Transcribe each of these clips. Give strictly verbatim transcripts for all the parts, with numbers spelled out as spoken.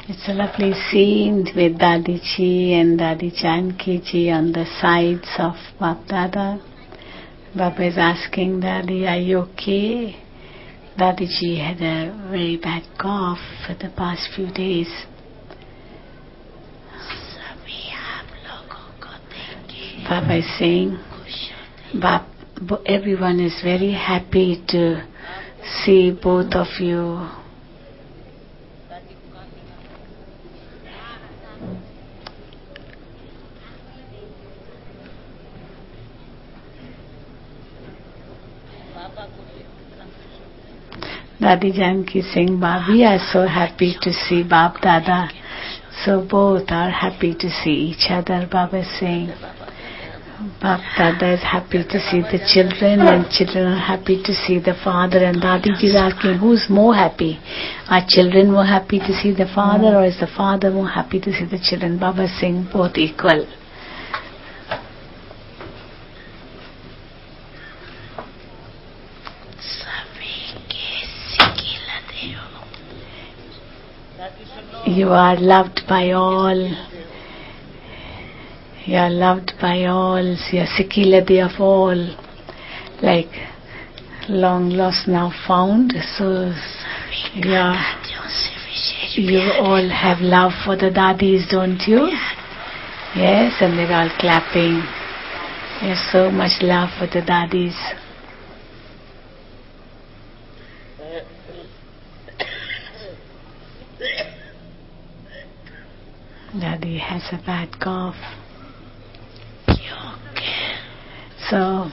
It's a lovely scene with Dadi Ji and Dadi Janki Ji on the sides of Bap Dada. Baba is asking Dadi, are you okay? Dadi Ji had a very bad cough for the past few days. Baba is saying, Bap, everyone is very happy to see both of you. Dadi Janki Singh, we are so happy to see Bap Dada. So both are happy to see each other. Baba is saying, Bap Dada is happy to see the children and children are happy to see the father. And Dadi Ji is asking, who's more happy? Are children more happy to see the father or is the father more happy to see the children? Baba is saying both equal. You are loved by all. You are loved by all. You are Sikiladi of all. Like long lost now found. So yeah, you all have love for the Dadis, don't you? Yes, and they're all clapping. There's so much love for the Dadis. Dadi has a bad cough. So,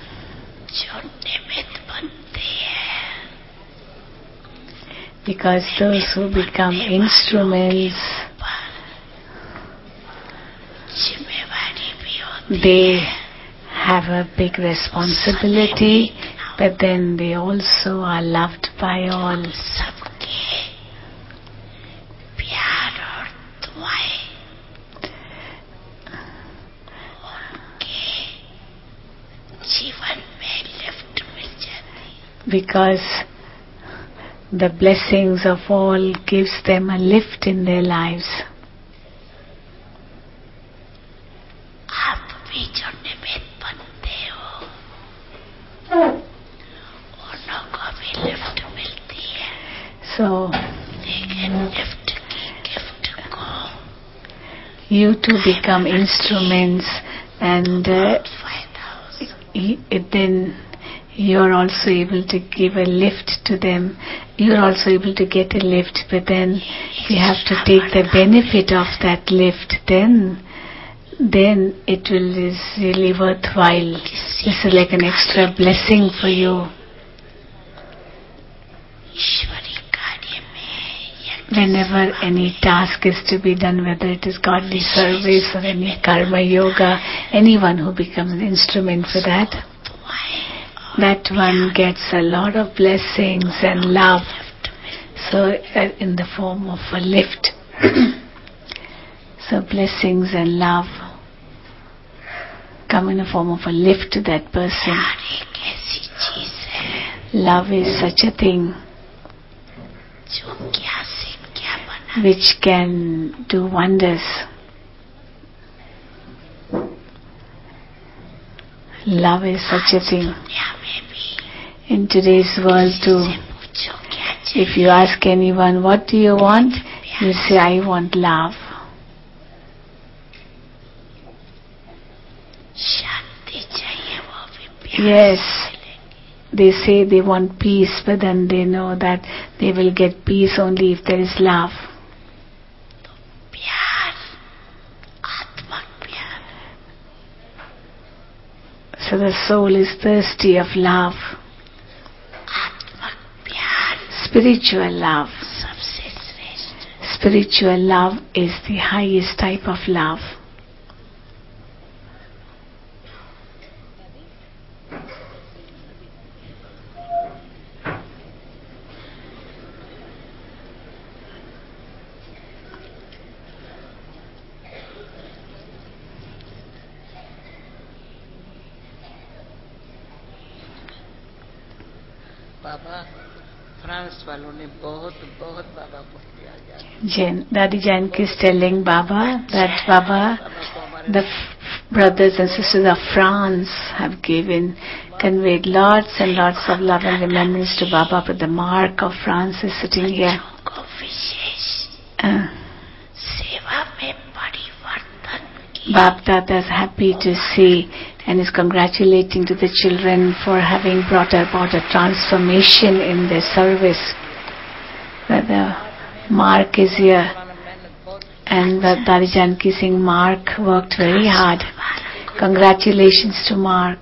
because those who become instruments, they have a big responsibility, but then they also are loved by all. Because the blessings of all gives them a lift in their lives. So you too become instruments, and uh, it then you're also able to give a lift to them. You're also able to get a lift, but then you have to take the benefit of that lift. Then, then it will is really worthwhile. This is like an extra blessing for you. Whenever any task is to be done, whether it is godly service or any karma yoga, anyone who becomes an instrument for that, that one gets a lot of blessings and love. So uh, in the form of a lift. So blessings and love come in the form of a lift to that person. Love is such a thing which can do wonders. Love is such a thing. In today's world too, if you ask anyone, what do you want? He'll say, I want love. Yes, they say they want peace, but then they know that they will get peace only if there is love. So the soul is thirsty of love. Spiritual love. Spiritual love is the highest type of love. Baba, France वालों ने बहुत बहुत बाबा को दिया। Jan, Dadi Janki is telling Baba that Baba, the brothers and sisters of France have given, conveyed lots and lots of love and remembrance to Baba, but the mark of France is sitting here. Uh, Bab Dada is happy to see and is congratulating to the children for having brought about a transformation in their service. That the Mark is here, and that Dadi Janki Singh Mark worked very hard. Congratulations to Mark.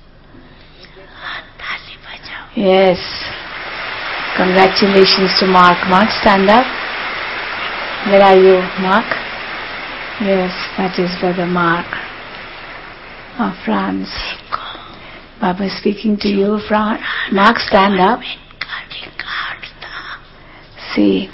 Yes. Congratulations to Mark. Mark, stand up. Where are you, Mark? Yes, that is Brother Mark of France. Baba is speaking to you, Fran- Mark, stand up. See,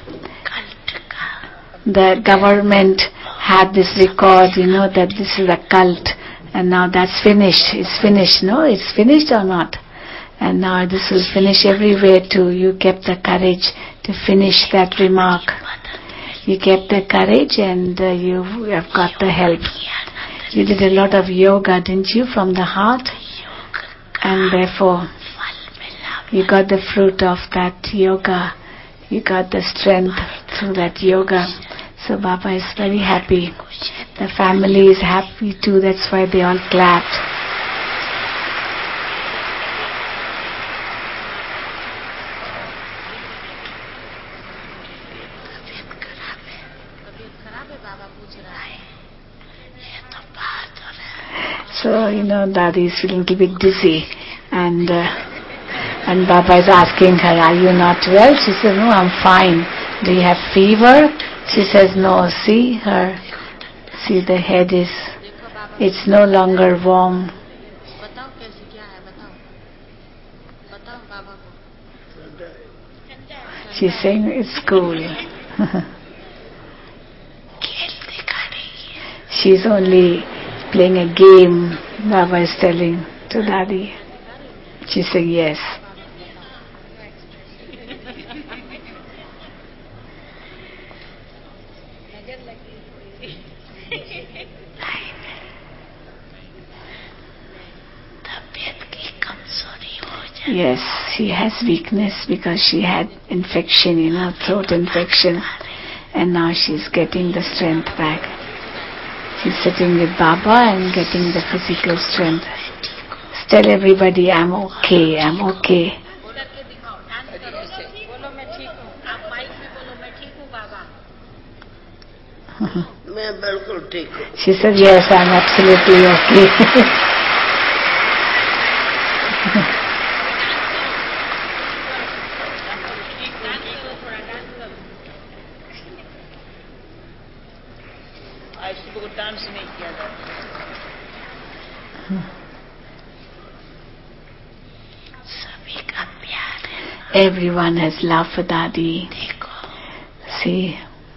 the government had this record, you know, that this is a cult, and now that's finished. It's finished, no? It's finished or not? And now this will finish everywhere too. You kept the courage to finish that remark. You kept the courage and uh, you have got the help. You did a lot of yoga, didn't you, from the heart? And therefore, you got the fruit of that yoga. You got the strength through that yoga. So Baba is very happy. The family is happy too. That's why they all clapped. So, you know, Dadi is feeling a little bit dizzy, and uh, and Baba is asking her, are you not well? She says, no, I'm fine. Do you have fever? She says, no. See her, see the head is, it's no longer warm. She's saying it's cool. She's only playing a game, Baba is telling to Dadi. She said yes. Yes, she has weakness because she had infection, you know, throat infection, and now she's getting the strength back. She's sitting with Baba and getting the physical strength. Tell everybody, I'm okay, I'm okay. She said, yes, I'm absolutely okay. Everyone has love for Dadi. See,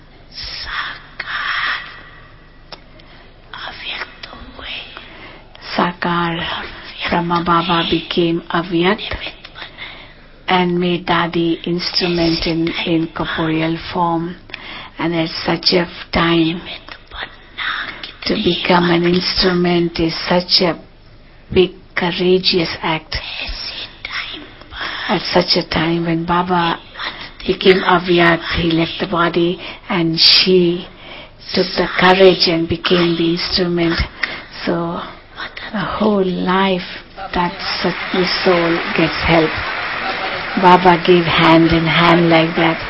Sakar, Brahma Baba became Avyakt and made Dadi instrument in, in corporeal form. And at such a time, to become an instrument is such a big, courageous act. At such a time when Baba became Avyakt, he left the body and she took the courage and became the instrument. So the whole life that the soul gets help. Baba gave hand in hand like that.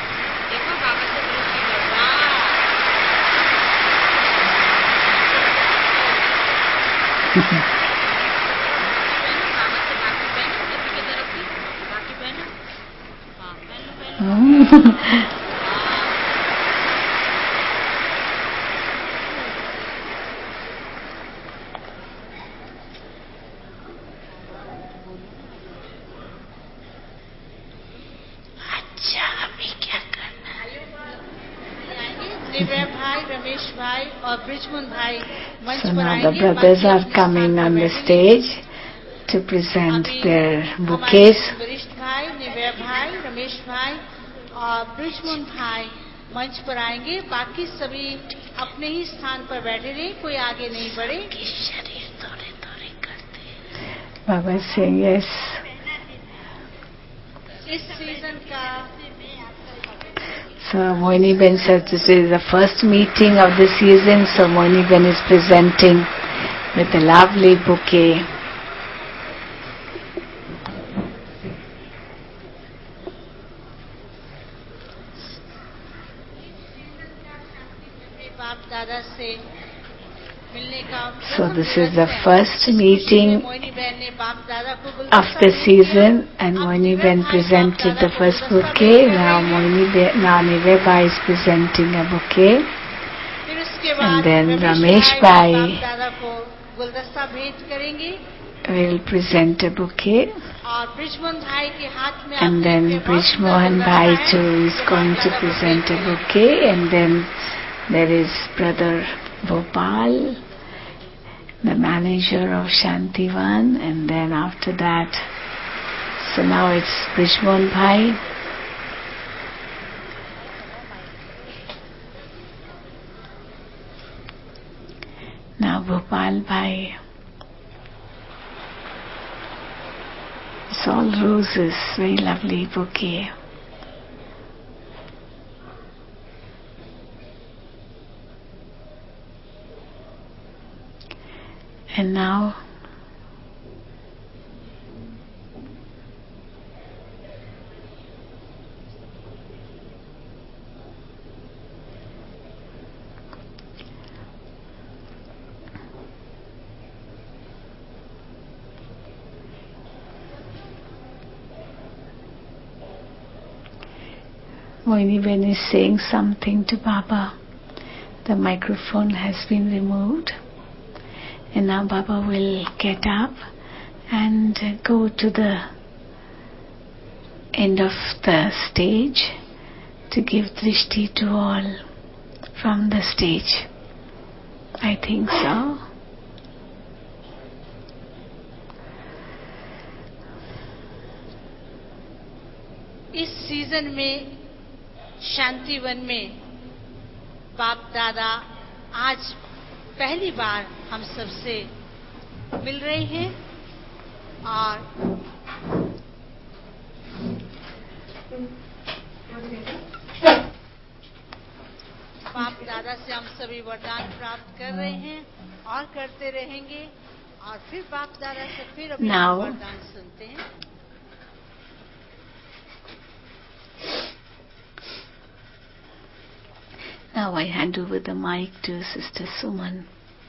So now the brothers are coming on the stage to present their bouquets. भाई, रमेश भाई और ब्रिजमोहन भाई मंच पर आएंगे। बाकी सभी अपने ही स्थान पर बैठे रहे, कोई आगे नहीं बढ़े। शरीर थोड़े थोड़े करते। बाबा saying yes. इस सीजन का So Moini Ben says this is the first meeting of the season. So Moini Ben is presenting with a lovely bouquet. बाप दादा से मिलने का So this is the first meeting of the season, and Moini Ben presented the first bouquet. Now Moini Ben, now Nive Bhai is presenting a bouquet, and then Ramesh Bhai will present a bouquet, and then Brishmohan Bhai too is going to present a bouquet, and then there is Brother Bhopal, the manager of Shantivan, and then after that, so now it's Brishmohan Bhai. Now Bhopal Bhai. It's all roses, very lovely bouquet. And now Moini Ben is saying something to Baba. The microphone has been removed. And now Baba will get up and go to the end of the stage to give drishti to all from the stage. I think so. इस season में शांतिवन में बाप दादा आज पहली बार हम सबसे मिल रहे हैं और बाप दादा से हम सभी वरदान प्राप्त कर रहे हैं और करते रहेंगे और फिर बाप दादा से फिर अभी वरदान सुनते हैं। Now I hand over the mic to Sister Suman.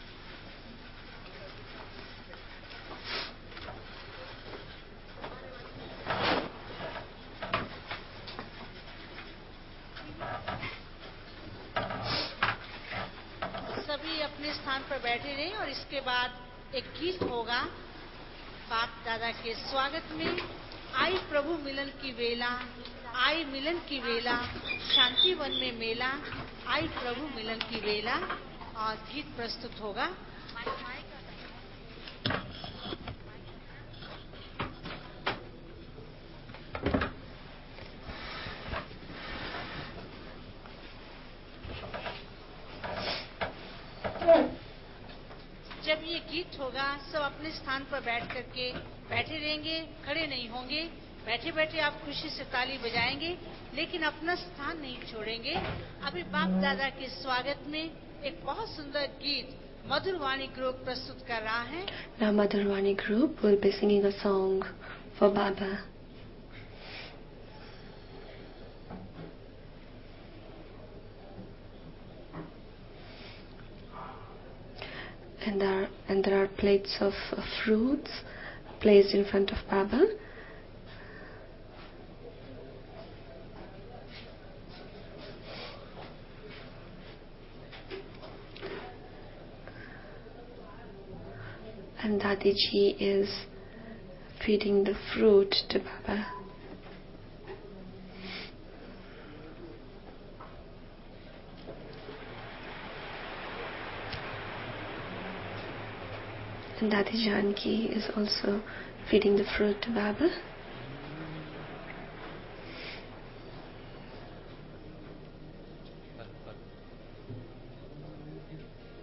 सभी अपने स्थान पर बैठे रहें और इसके बाद एक गीत होगा बाप दादा के स्वागत में। आई प्रभु मिलन की वेला, आई मिलन की वेला, शांतिवन में मेला, आई प्रभु मिलन की वेला, और गीत प्रस्तुत होगा। जब ये गीत होगा सब अपने स्थान पर बैठ करके बैठे रहेंगे, खड़े नहीं होंगे। बैठे बैठे आप खुशी से ताली बजाएंगे लेकिन अपना स्थान नहीं छोड़ेंगे। अभी बाप दादा के स्वागत में एक बहुत सुंदर गीत मधुरवाणी ग्रुप प्रस्तुत कर रहा है। Now Madhurwani group will be singing a song for Baba. And there, and there are plates of uh, fruits placed in front of Baba. And Dadiji is feeding the fruit to Baba. And Dadi Janki is also feeding the fruit to Baba.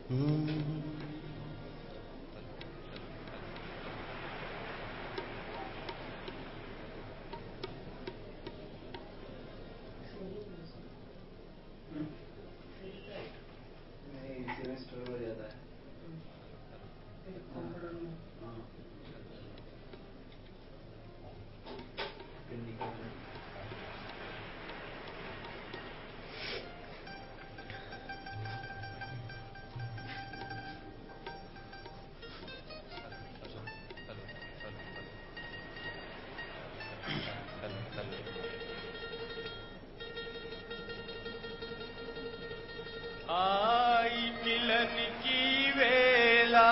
आई मिलन की वेला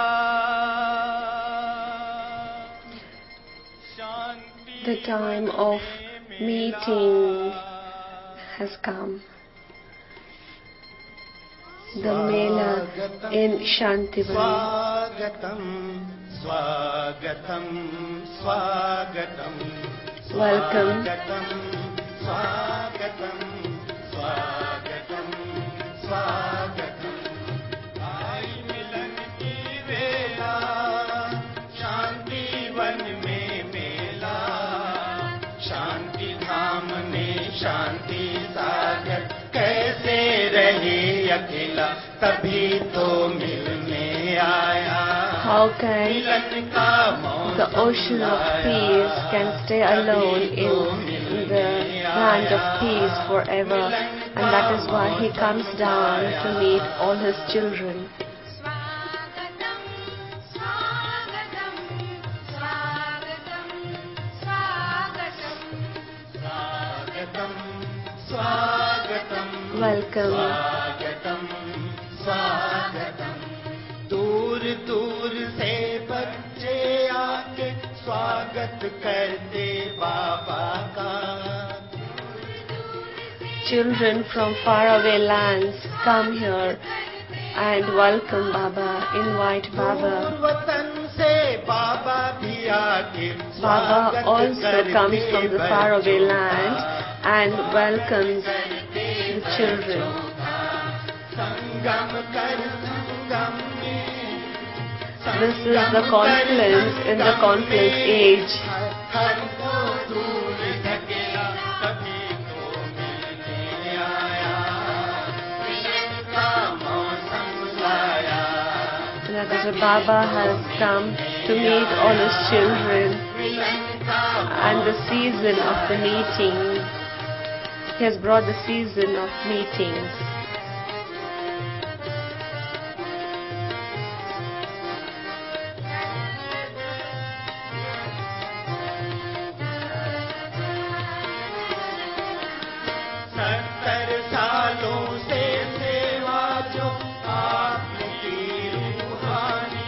The time of meeting has come. The Mela in Shantivan. Swagatam, swagatam, Welcome. Swagatam, swagatam, swagatam. आई मिलन की वेला, शांति one में मेला, शांति धाम में शांति सागर, कैसे रहे अकेला, तभी तो मिलने आया. How can the ocean of peace can stay alone in the land of peace forever? And that is why he comes down to meet all his children. Swagatam, swagatam, swagatam, swagatam. Swagatam, swagatam, Welcome. Swagatam, swagatam. दूर दूर से बच्चे आके स्वागत करते बाबा का. Children from faraway lands come here and welcome Baba, invite Baba. दूर वतन से बाबा भी आके Baba स्वागत also comes from the करते faraway बच्चों land का. and welcomes the children. संगम कर संगम में. This is the confluence in the confluence age. हर को दूर धकेला, तभी तो मिलने आया. मिलन का मौसम लाया. That is why Baba has come to meet all his children and the season of the meeting. He has brought the season of meetings. सत्तर सालों से सेवा जो आपकी रूहानी.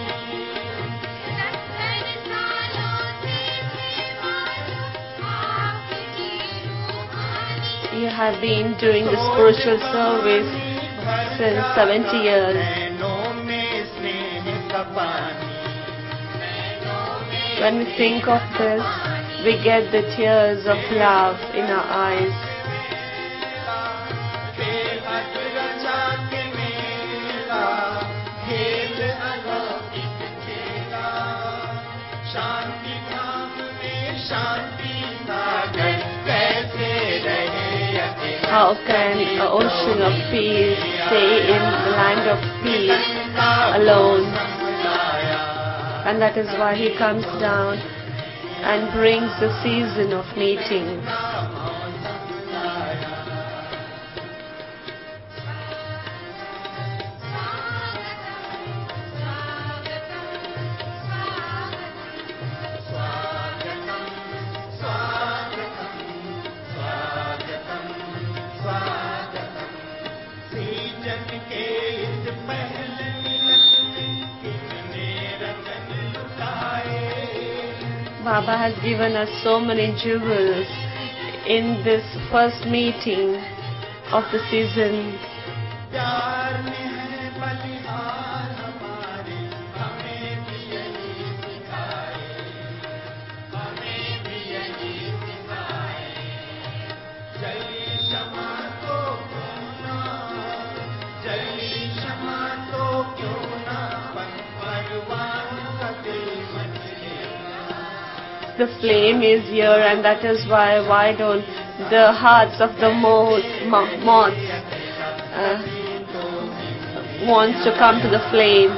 सत्तर सालों से सेवा जो आपकी रूहानी. You have been doing the spiritual service since seventy years. नैनों में स्नेह का पानी. When we think of this, we get the tears of love in our eyes. बेहद रचा के मेला, खेल अलौकिक खेला. शांति धाम में शांति सागर, कैसे रहे अकेला. How can an ocean of peace stay in the land of peace alone? And that is why he comes down and brings the season of meeting. Baba has given us so many jewels in this first meeting of the season. प्यार में है बलिहार हमारे, हमें भी यही सिखाए, हमें भी यही सिखाए. जली क्षमा को खोना, जल पहली क्षमा तो क्यों ना भगवान का दिल मन लेना. The flame is here, and that is why why don't the hearts of the moth, mo- moths uh, wants to come to the flame.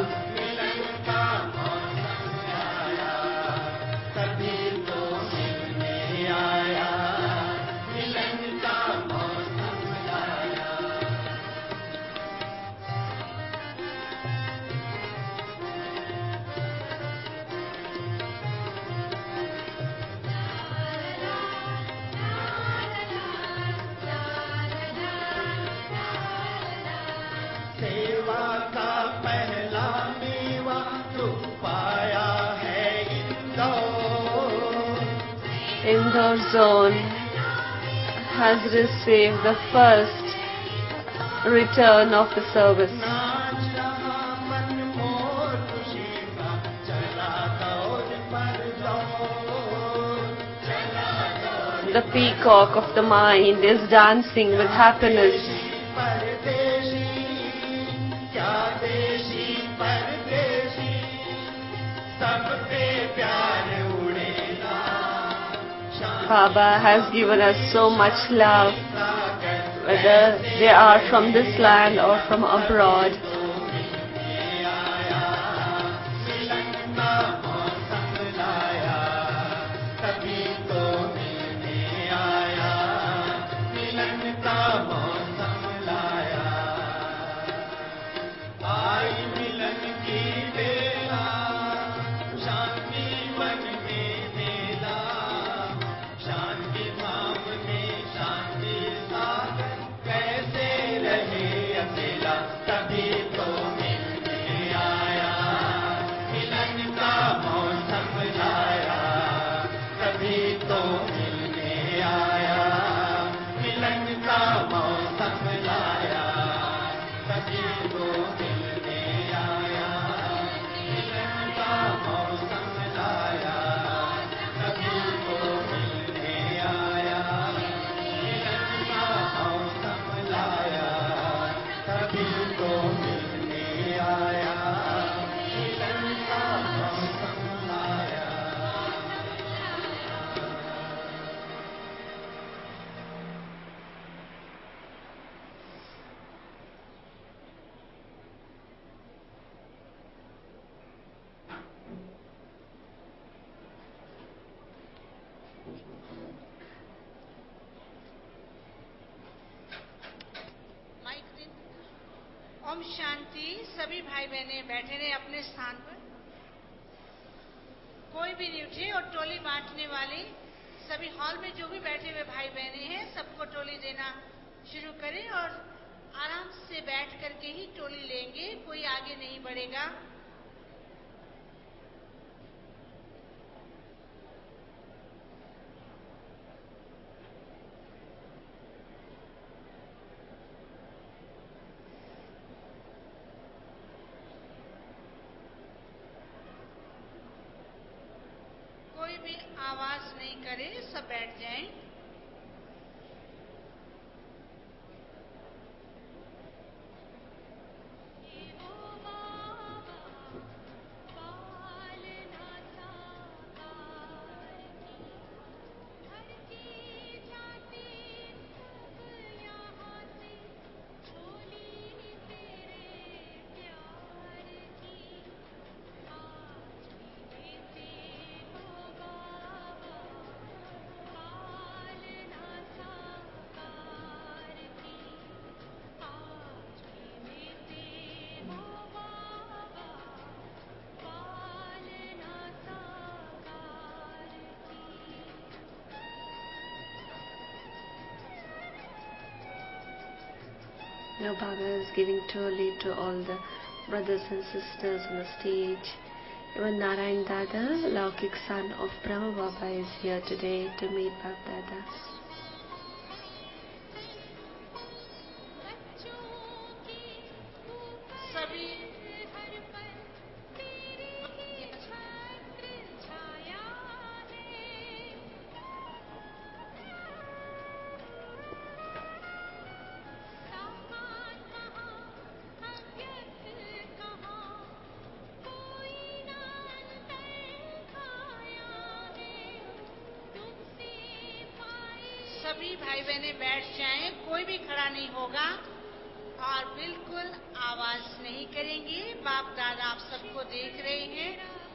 सेवा का पहला मेवा तो पाया है Indore. Indore zone has received the first return of the service. नाच रहा मन मोर खुशी का, चला दौड़ पर दौड़, चला दौड़. The peacock of the mind is dancing with happiness. परदेशी क्या देशी परदेशी, सब पे प्यार उड़ेगा. Baba has given us so much love, whether they are from this land or from abroad. मिलन का मौसम लाया, तभी तो मिलने आया. मिलन का मौसम लाया, आई मिलन की बेला, शांति मन में मेला. शांति धाम में शांति सागर, कैसे रहे अकेला. तभी तो मिलने आया, मिलन का मौसम लाया. तभी तो मिलने आया, मिलन का मौसम लाया. तभी तो मिलने आया, मिलन का मौसम लाया. तभी तो मिलने आया, मिलन का मौसम लाया. तभी तो मिलने आया, मिलन का मौसम लाया. माइक दिन। ओम शांति। सभी भाई बहने बैठे रहे अपने स्थान पर, कोई भी नहीं उठे, और टोली बांटने वाले सभी हॉल में जो भी बैठे हुए भाई बहने हैं सबको टोली देना शुरू करें, और आराम से बैठ करके ही टोली लेंगे, कोई आगे नहीं बढ़ेगा. कोई भी आवाज नहीं करे, सब बैठ जाएं. Now Baba is giving totally to all the brothers and sisters on the stage. Even Narayan Dada, Laukik son of Brahma Baba, is here today to meet Baba Dada. सभी सभी भाई बहने बैठ जाएं, कोई भी खड़ा नहीं होगा और बिल्कुल आवाज नहीं करेंगे। बाप दादा आप सबको देख रहे हैं।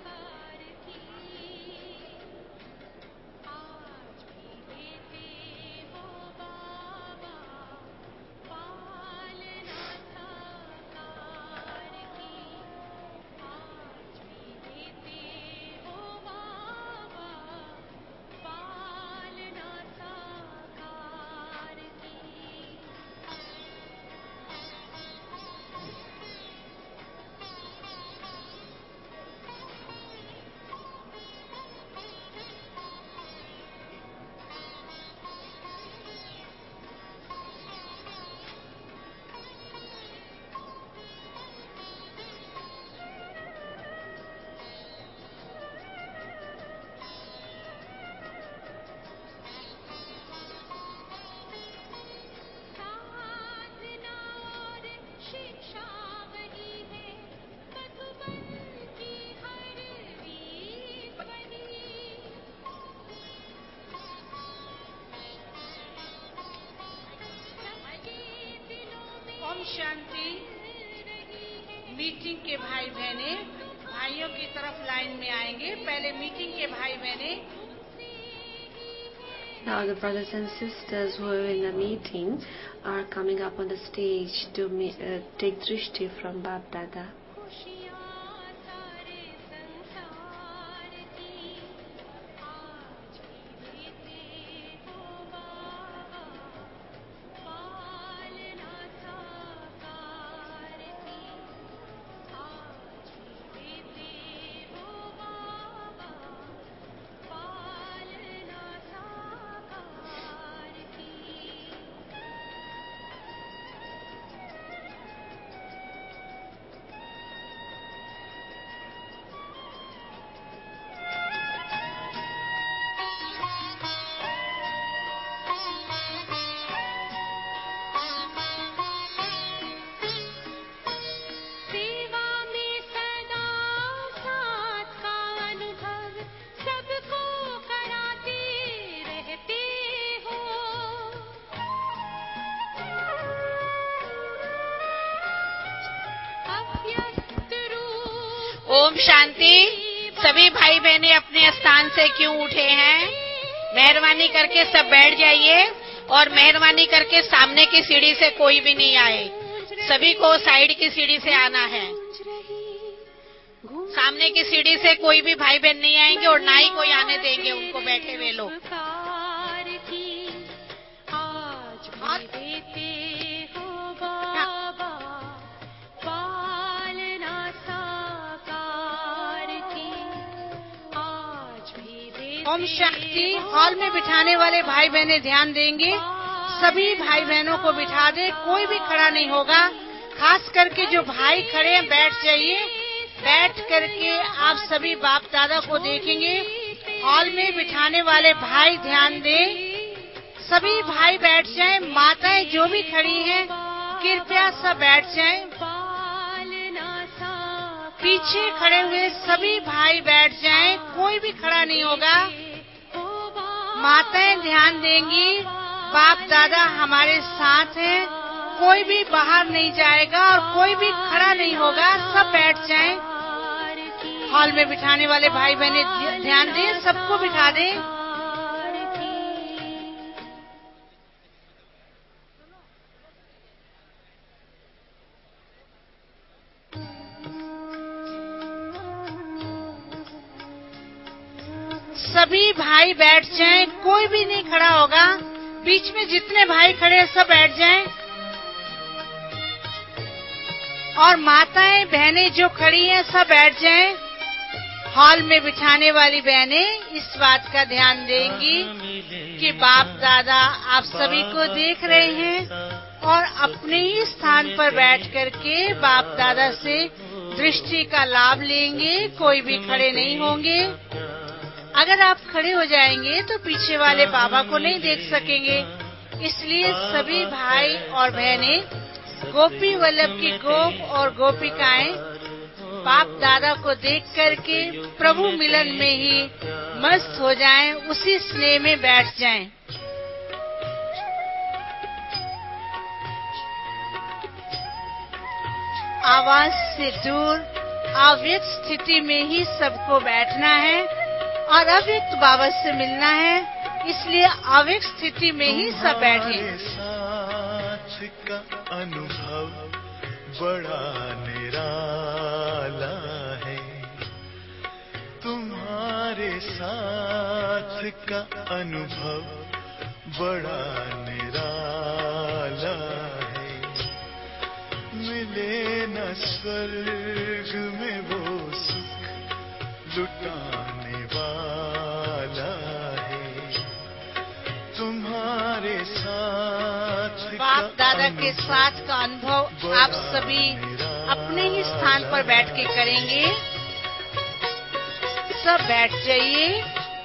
ओम शांति। मीटिंग के भाई बहने भाइयों की तरफ लाइन में आएंगे। पहले मीटिंग के भाई बहने। Now the brothers and sisters who are in the meeting are coming up on the stage to me, uh, take drishti from Bap Dada. Om Shanti. सभी भाई बहने अपने स्थान से क्यों उठे हैं? मेहरबानी करके सब बैठ जाइए और मेहरबानी करके सामने की सीढ़ी से कोई भी नहीं आए। सभी को साइड की सीढ़ी से आना है। सामने की सीढ़ी से कोई भी भाई बहन नहीं आएंगे और ना ही कोई आने देंगे उनको बैठे हुए लोग। ओम शक्ति। हॉल में बिठाने वाले भाई बहने ध्यान देंगे। सभी भाई बहनों को बिठा दे, कोई भी खड़ा नहीं होगा। खास करके जो भाई खड़े हैं बैठ जाइए। बैठ करके आप सभी बाप दादा को देखेंगे। हॉल में बिठाने वाले भाई ध्यान दें, सभी भाई बैठ जाएं। माताएं जो भी खड़ी हैं कृपया सब बैठ जाएं। पीछे खड़े हुए सभी भाई बैठ जाएं, कोई भी खड़ा नहीं होगा। माताएं ध्यान देंगी, बाप दादा हमारे साथ हैं, कोई भी बाहर नहीं जाएगा और कोई भी खड़ा नहीं होगा। सब बैठ जाएं। हॉल में बिठाने वाले भाई बहने ध्यान दें, सबको बिठा दें। सभी भाई बैठ जाएं, कोई भी नहीं खड़ा होगा। बीच में जितने भाई खड़े हैं सब बैठ जाएं। और माताएं बहनें जो खड़ी हैं सब बैठ जाएं। हॉल में बिठाने वाली बहनें इस बात का ध्यान देंगी कि बाप दादा आप सभी को देख रहे हैं और अपने ही स्थान पर बैठ करके बाप दादा से दृष्टि का लाभ लेंगे। कोई भी खड़े नहीं होंगे। अगर आप खड़े हो जाएंगे तो पीछे वाले बाबा को नहीं देख सकेंगे। इसलिए सभी भाई और बहनें गोपी वल्लभ की गोप और गोपिकाएं बाप दादा को देख करके प्रभु मिलन में ही मस्त हो जाएं, उसी स्नेह में बैठ जाएं। आवाज से दूर अव्यक्त स्थिति में ही सबको बैठना है और अव्यक्त बाबा से मिलना है, इसलिए अव्यक्त स्थिति में ही सब बैठे। साथ का अनुभव बड़ा निराला है, तुम्हारे साथ का अनुभव बड़ा निराला है। मिले न स्वर्ग में वो सुख लुटाने वाला है, तुम्हारे साथ बाप दादा के साथ का अनुभव आप सभी अपने ही स्थान पर बैठ के करेंगे। सब बैठ जाइए।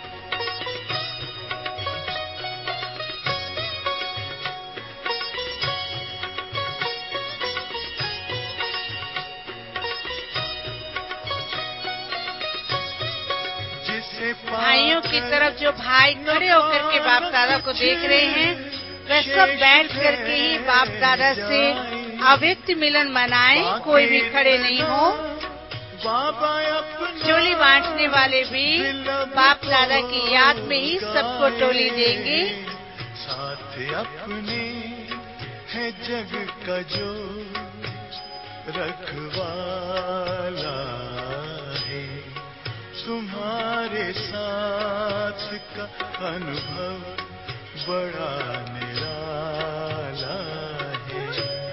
भाइयों की तरफ जो भाई खड़े होकर के बाप दादा को देख रहे हैं, वे सब बैठ करके ही बाप दादा से अव्यक्त मिलन मनाएं, कोई भी खड़े नहीं हो। टोली बांटने वाले भी बाप दादा की याद में ही सबको टोली देंगे। साथ अपने है जग का जो रखवाला है, तुम्हारे साथ का अनुभव बड़ा निराला है।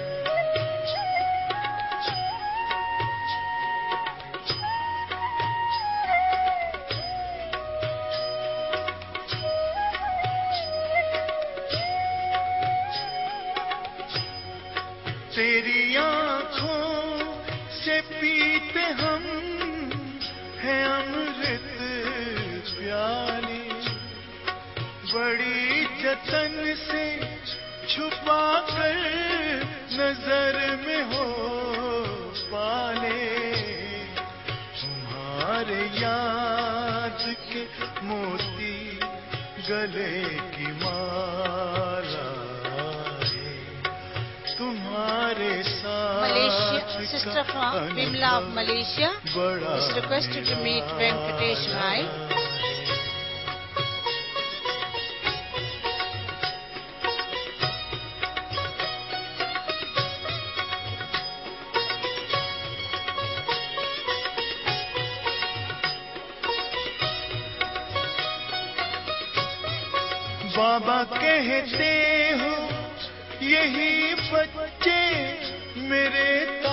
तेरी आँखों से पीते हम है अमृत प्याले, बड़ी जतन से छुपा कर नजर में हो पाले, तुम्हारे याद के मोती गले की माला है, तुम्हारे Malaysia, sister from Bimla of Malaysia is requested to meet Venkatesh Bhai. बाबा कहते हो यही बच्चे मेरे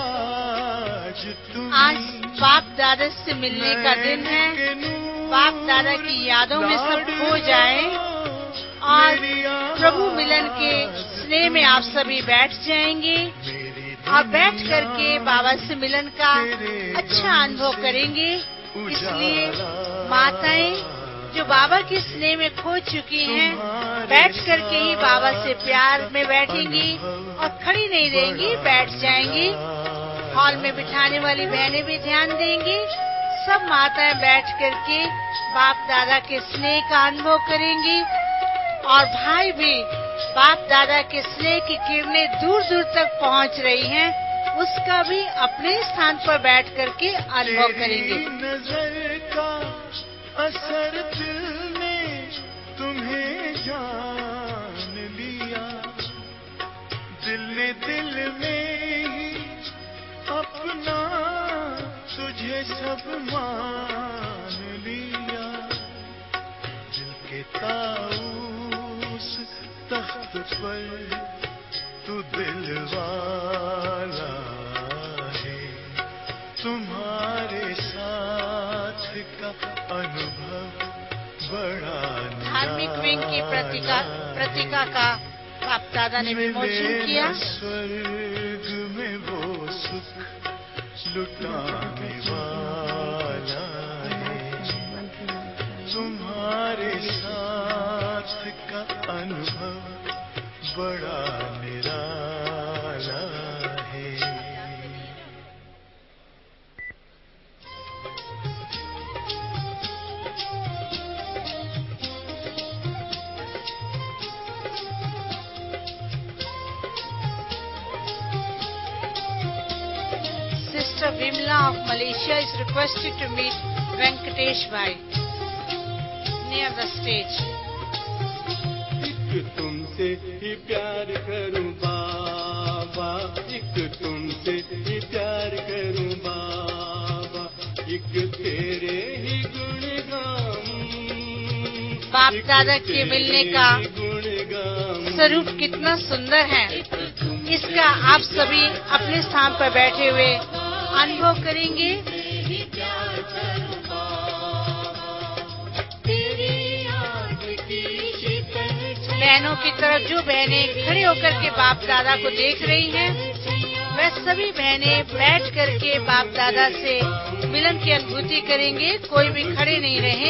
ताज तुम। आज बाप दादा से मिलने का दिन है। बाप दादा की यादों में सब खो जाएं और प्रभु मिलन के स्नेह में आप सभी बैठ जाएंगे और बैठ करके बाबा से मिलन का अच्छा अनुभव करेंगे। इसलिए माताएं जो बाबा के स्नेह में खो चुकी हैं, बैठ करके ही बाबा से प्यार में बैठेंगी और खड़ी नहीं रहेंगी, बैठ जाएंगी। हॉल में बिठाने वाली बहनें भी ध्यान देंगी। सब माताएं बैठ करके बाप दादा के स्नेह का अनुभव करेंगी और भाई भी बाप दादा के स्नेह की किरणें दूर दूर तक पहुंच रही हैं, उसका भी अपने स्थान पर बैठ करके अनुभव करेंगे। नजर का असर दिल ने तुम्हें जान लिया, दिल ने दिल में ही अपना तुझे सब मान लिया। दिल के ताऊस तख्त पर तू दिल वाला है, तुम्हारे साथ का अनुभव बड़ा धार्मिक विंग की प्रतीका प्रतीका का बाप दादा ने विमोचन किया। स्वर्ग में वो सुख लुटाने वाला है, तुम्हारे साथ का अनुभव बड़ा निराला है। Vimla of Malaysia is requested to meet Venkatesh Bhai near the stage. एक तुमसे ही प्यार करूं बाबा, एक तुमसे ही प्यार करूं बाबा, एक तेरे ही गुण गाऊं। बाप दादा के मिलने का स्वरूप कितना सुंदर है, इसका आप सभी अपने स्थान पर बैठे हुए अनुभव करेंगे। बहनों की तरफ जो बहनें खड़े होकर के बाप दादा को देख रही हैं, वह सभी बहनें बैठ करके बाप दादा से मिलन की अनुभूति करेंगे। कोई भी खड़े नहीं रहे।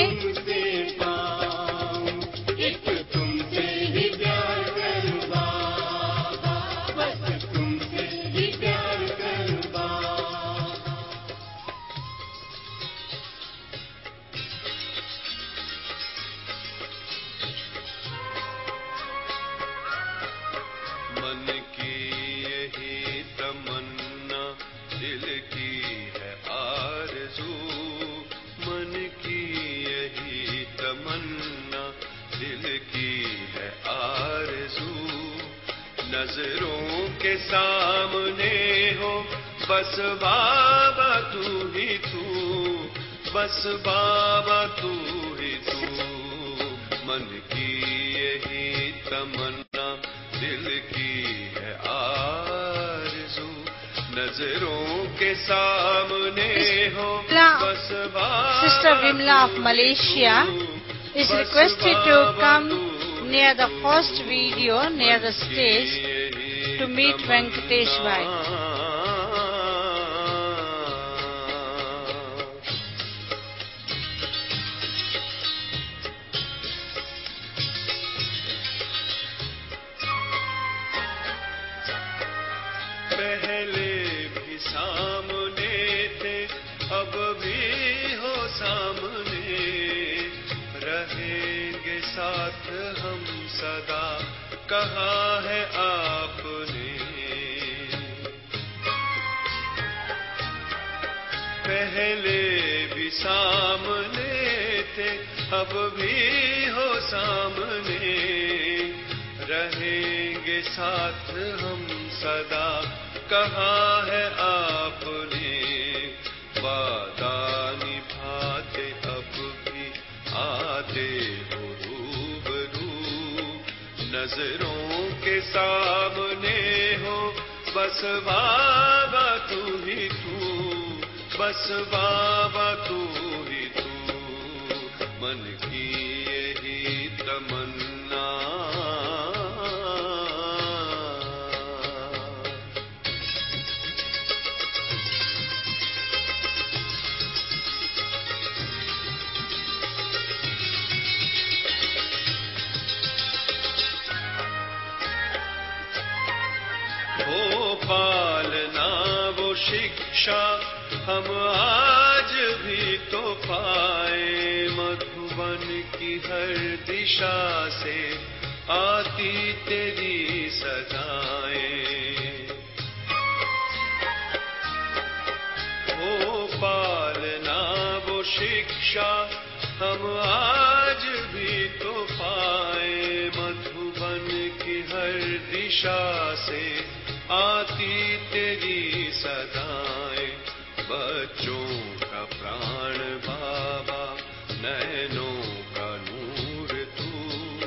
मन की यही तमन्ना, दिल की है आरज़ू, मन की यही तमन्ना, दिल की है आरज़ू। नजरों के सामने हो बस बाबा तू ही तू, बस बाबा तू ही तू। मन की यही तमन्ना, दिल की है आरज़ू, नजरों के सामने हो बस बाबा। Sister Vimla of Malaysia is requested to come near the first video near the stage to meet Venkatesh Bhai. पहले भी सामने थे, अब भी हो सामने, रहेंगे साथ हम सदा, कहा है आपने। पहले भी सामने थे, अब भी हो सामने, रहेंगे साथ हम सदा, कहा है आपने। वादा निभाते अब भी आते हो रूबरू, नजरों के सामने हो बस बाबा तू ही तू, बस बाबा तू ही तू। मन की यही तमन्ना, हो पालना वो शिक्षा हम आज भी तो पाए, मधुबन की हर दिशा से आती तेरी सदाएं। हो पालना वो शिक्षा हम आज भी तो पाए, मधुबन की हर दिशा से आती तेरी सदाएं। बच्चों का प्राण बाबा, नैनों का नूर तू,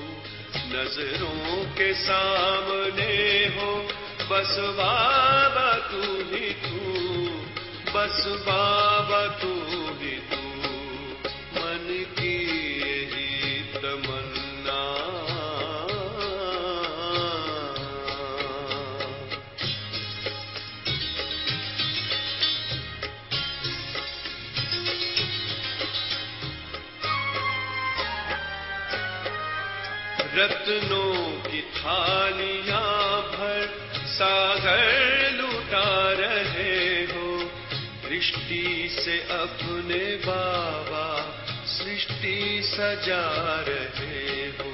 नजरों के सामने हो बस बाबा तू ही तू, बस बाबा तू ही तू। मन की यही तमन्ना, रत्नों की थालियां भर सागर लुटा रहे हो, दृष्टि से अपने बाबा सृष्टि सजा रहे हो।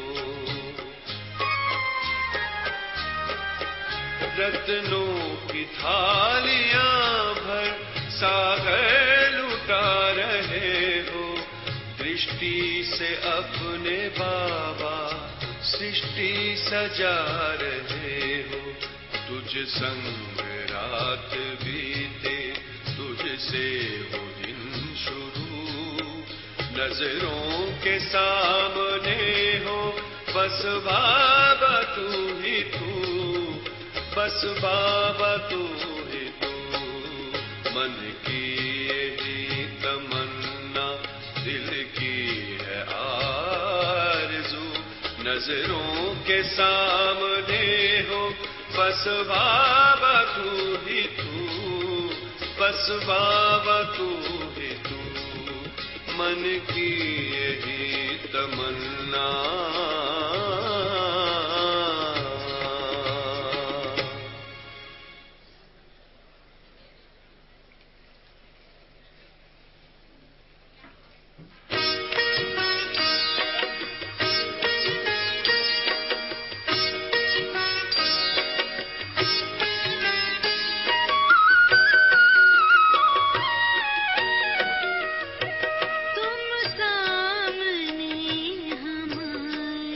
रत्नों की थालियां भर सागर लुटा रहे हो। दृष्टि से अपने बाबा सृष्टि सजा रहे हो। तुझ संग रात बीते, तुझसे हो दिन शुरू। नजरों के सामने हो बस बाबा तू ही तू, बस बाबा तू ही तू। मन की यही तमन्ना, दिल की है आरज़ू। नजरों के सामने हो बस बाबा तू ही तू, बस बाबा तू ही तू। मन की यही तमन्ना। तुम सामने हमारे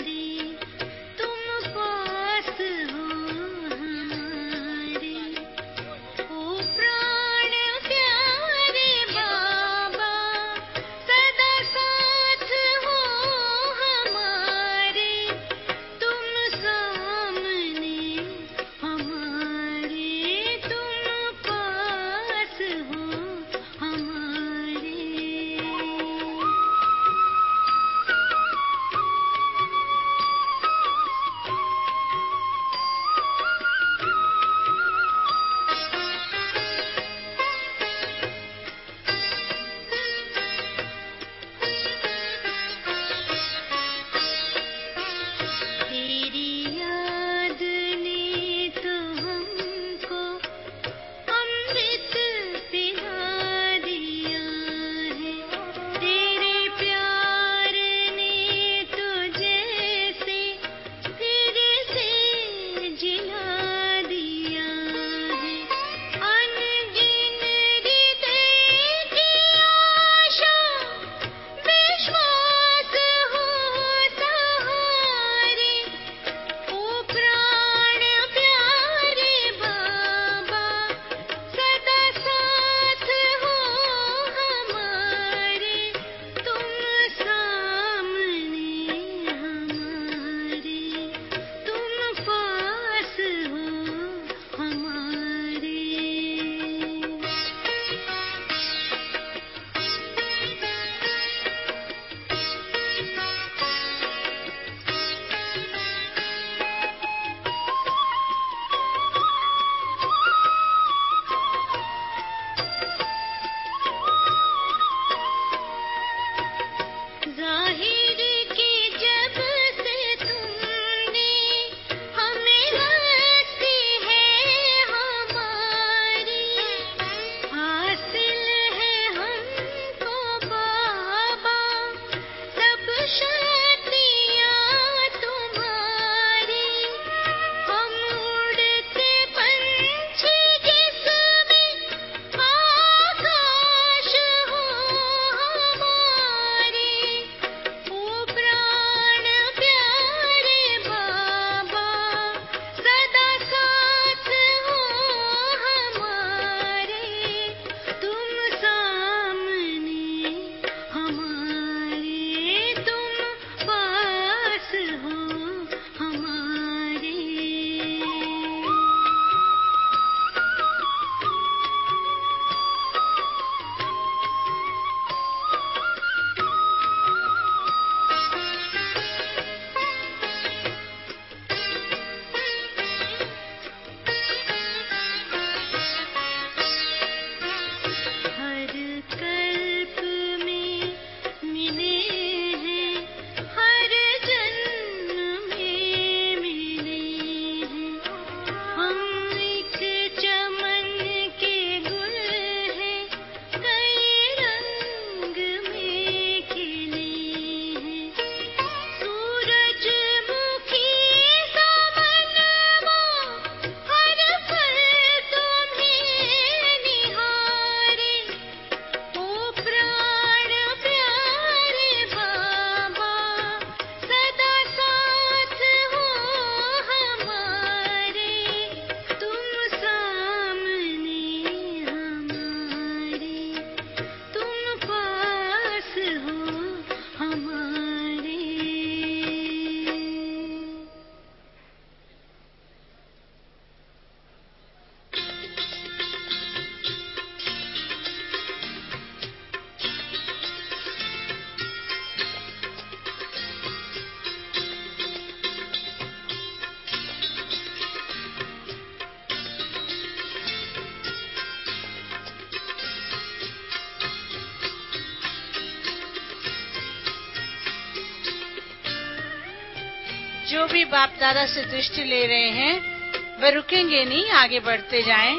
जो भी बाप दादा से दृष्टि ले रहे हैं वे रुकेंगे नहीं, आगे बढ़ते जाएं।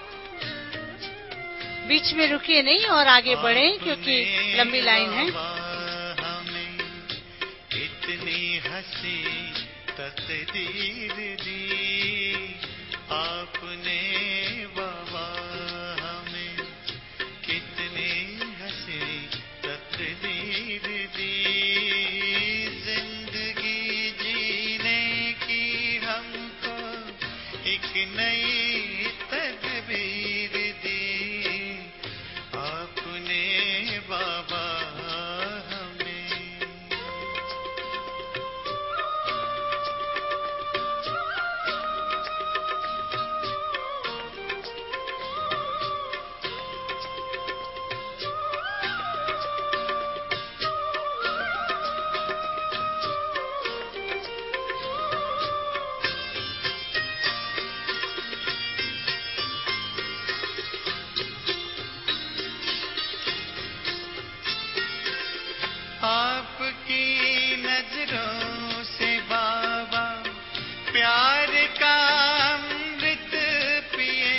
बीच में रुके नहीं और आगे बढ़ें, क्योंकि लंबी लाइन है। इतनी हंसी तकदीर दी आपने बाबा हमें, कितनी हंसी तकदीर दी। जिंदगी जीने की हमको एक नई तकदीर दी आपने बाबा हमें। आपकी नजरों से बाबा प्यार का अमृत पिए,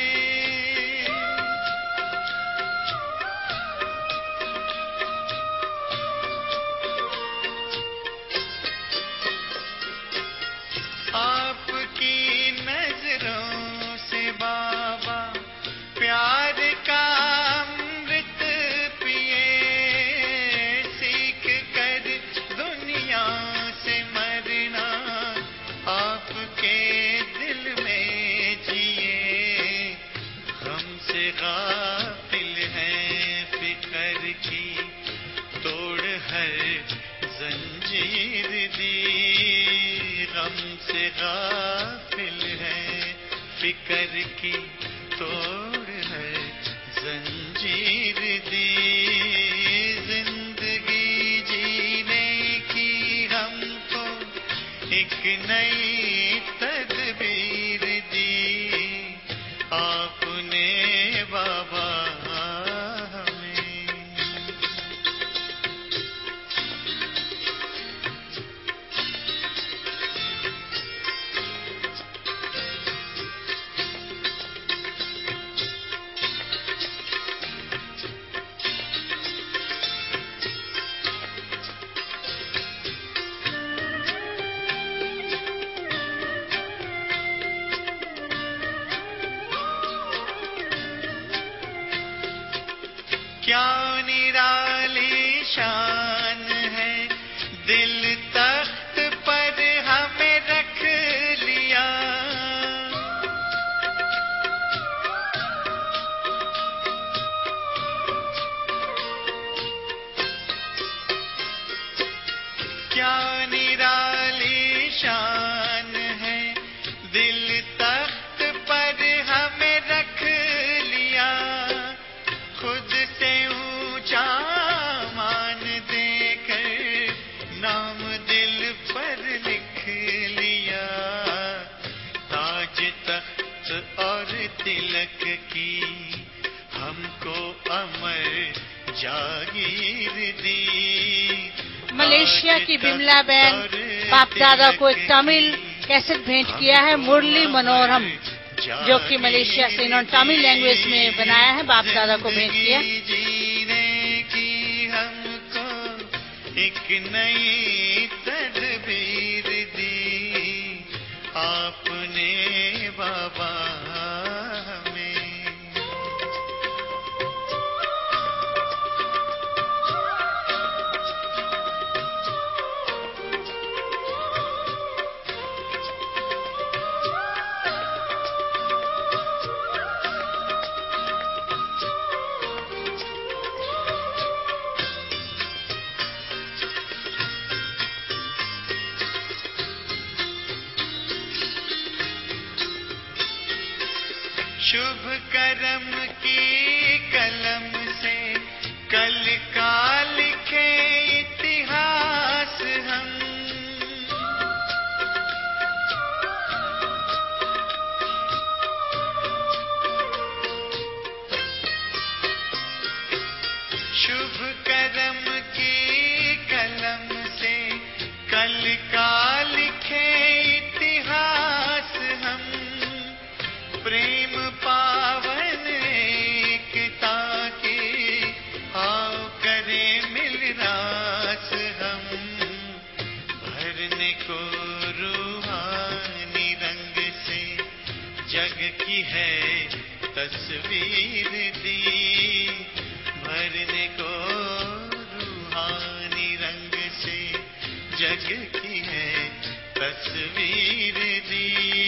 आपकी नजरों से बाबा प्यार का अमृत पिए। सीख कर दुनिया से मरना आपके दिल में जिए। हमसे गाफिल हैं फिक्र की तोड़ हर जंजीर दी। हमसे गाफिल हैं फिक्र की तोड़ है जंजीर दी। जिंदगी जीने की हमको एक नई तदबीर दी आपने बाबा हमें। क्या निराली शान है, दिल तख्त पर हमें रख लिया। क्या निराली शान है, दिल तख्त पर हमें रख लिया। खुद से ऊंचा मान देकर नाम दिल पर लिख लिया। ताज तख्त और तिलक की हमको अमर जागीर दी। मलेशिया की बिमला बहन बाप दादा को एक तमिल कैसेट भेंट किया है, मुरली मनोरम, जो कि मलेशिया से इन्होंने तमिल लैंग्वेज में बनाया है, बाप दादा को भेंट किया। जीने की हमको एक नई तदबीर दी आपने बाबा हमें। शुभ कर्म की कलम से कल का लिखे इतिहास हम। शुभ कर्म की कलम से कल का लिखे है तस्वीर दी, भरने को रूहानी रंग से जग की है तस्वीर दी।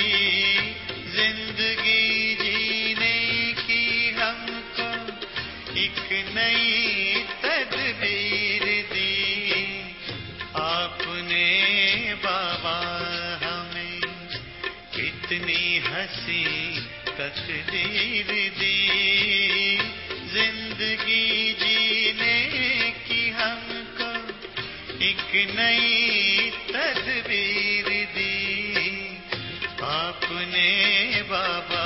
जिंदगी जीने की हमको एक नई तदबीर दी, आपने बाबा हमें कितनी हंसी तकदीर दी। जिंदगी जीने की हमको एक नई तदबीर दी, आपने बाबा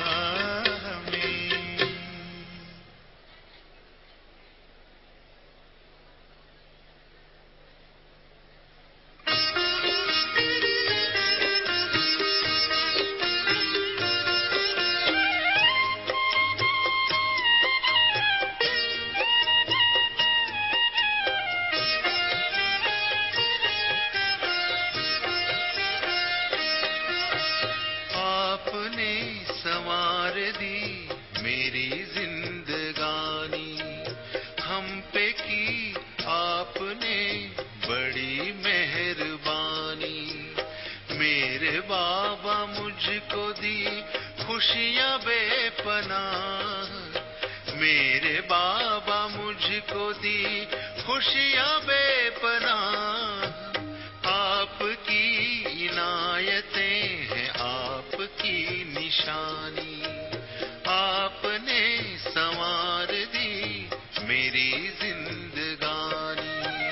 संवार दी मेरी जिंदगानी, हम पे की आपने बड़ी मेहरबानी। मेरे बाबा मुझको दी खुशियां बेपनाह, मेरे बाबा मुझको दी खुशियां बेपनाह। आपकी इनायतें हैं आपकी निशानी, आपने संवार दी मेरी जिंदगानी।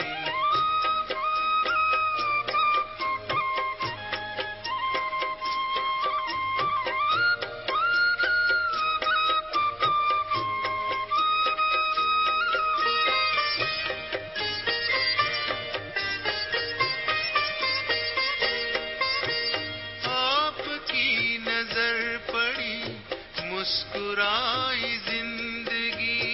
मुस्कुराई जिंदगी,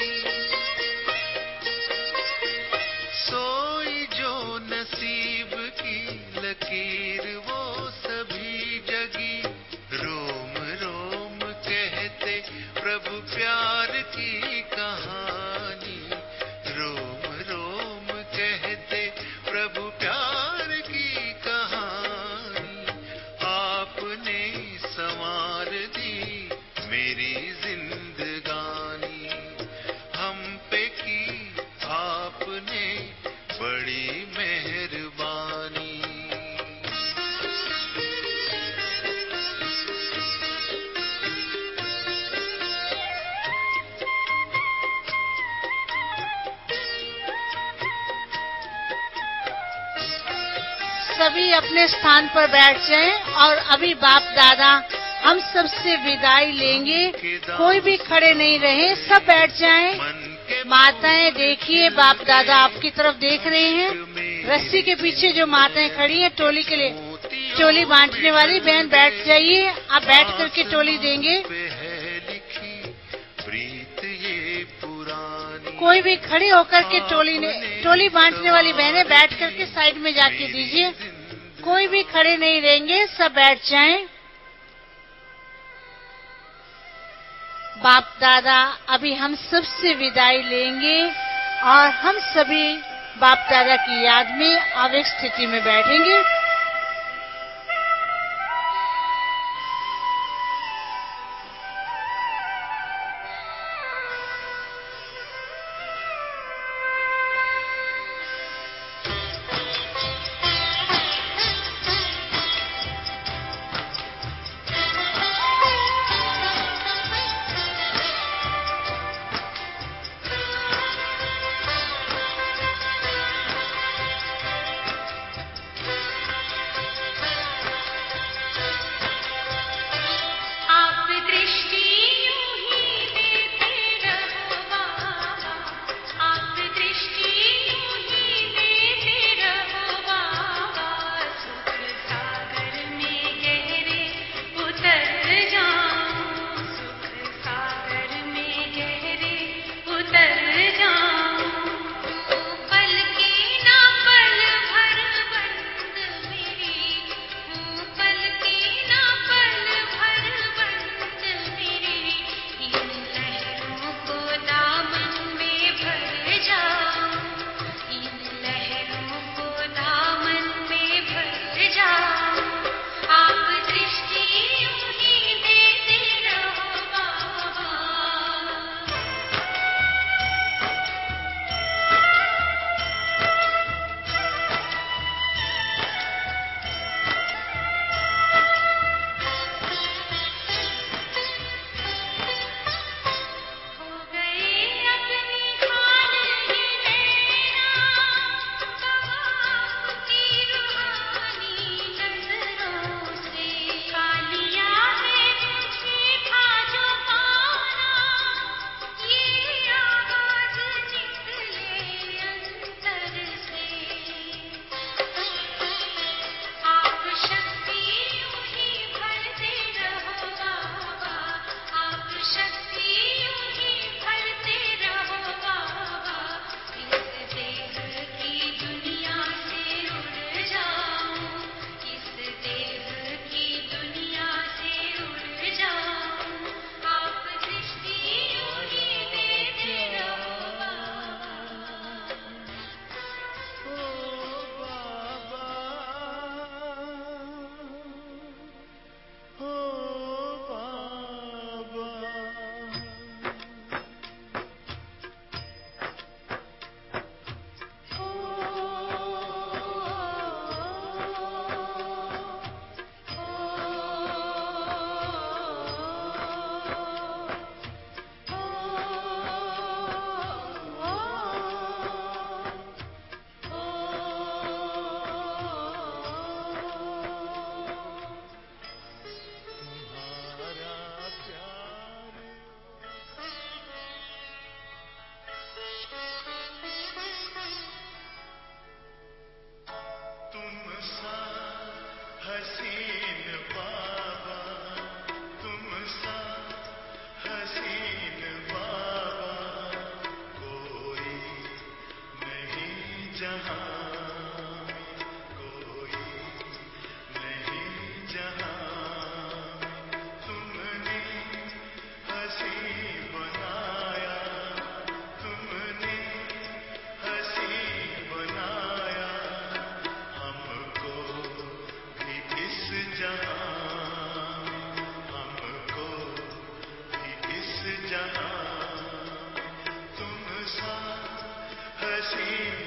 सोई जो नसीब की लकीर वो सभी जगी। रोम रोम कहते प्रभु प्यार की कहानी, रोम रोम कहते प्रभु प्यार की कहानी। आपने संवार दी मेरी जिंदगानी, हम पे की आपने बड़ी मेहरबानी। सभी अपने स्थान पर बैठ जाएं और अभी बाप दादा हम सबसे विदाई लेंगे। कोई भी खड़े नहीं रहे, सब बैठ जाएं। माताएं देखिए बाप दादा आपकी तरफ देख रहे हैं। रस्सी के पीछे जो माताएं खड़ी हैं टोली के लिए, टोली बांटने वाली बहन बैठ जाइए, आप बैठ करके टोली देंगे। कोई भी खड़े होकर के टोली ने टोली बांटने वाली बहनें बैठ करके साइड में जाके दीजिए। कोई भी खड़े नहीं रहेंगे, सब बैठ जाएं। बाप दादा अभी हम सबसे विदाई लेंगे और हम सभी बाप दादा की याद में आवेग स्थिति में बैठेंगे। हसी